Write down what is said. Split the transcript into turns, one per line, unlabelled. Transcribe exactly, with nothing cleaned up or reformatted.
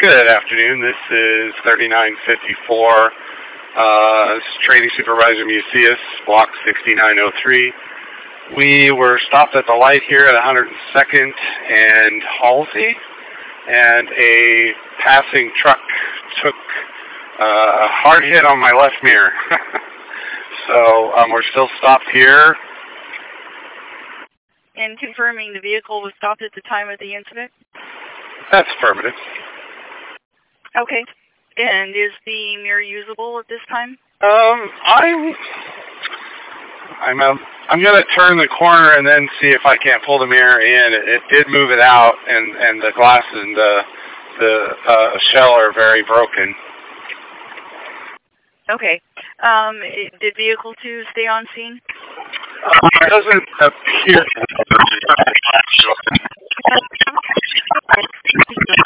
Good afternoon. This is thirty-nine fifty-four. Uh, this is Training Supervisor Mucius, Block sixty-nine oh three. We were stopped at the light here at one hundred second and Halsey, and a passing truck took uh, a hard hit on my left mirror. So um, we're still stopped here.
And confirming the vehicle was stopped at the time of the incident?
That's affirmative.
Okay. And is the mirror usable at this time?
Um, I'm, I'm, um, I'm going to turn the corner and then see if I can't pull the mirror in. It, it did move it out, and, and the glass and the, the uh, shell are very broken.
Okay. Um, it, did vehicle two stay on scene?
Uh, it doesn't appear.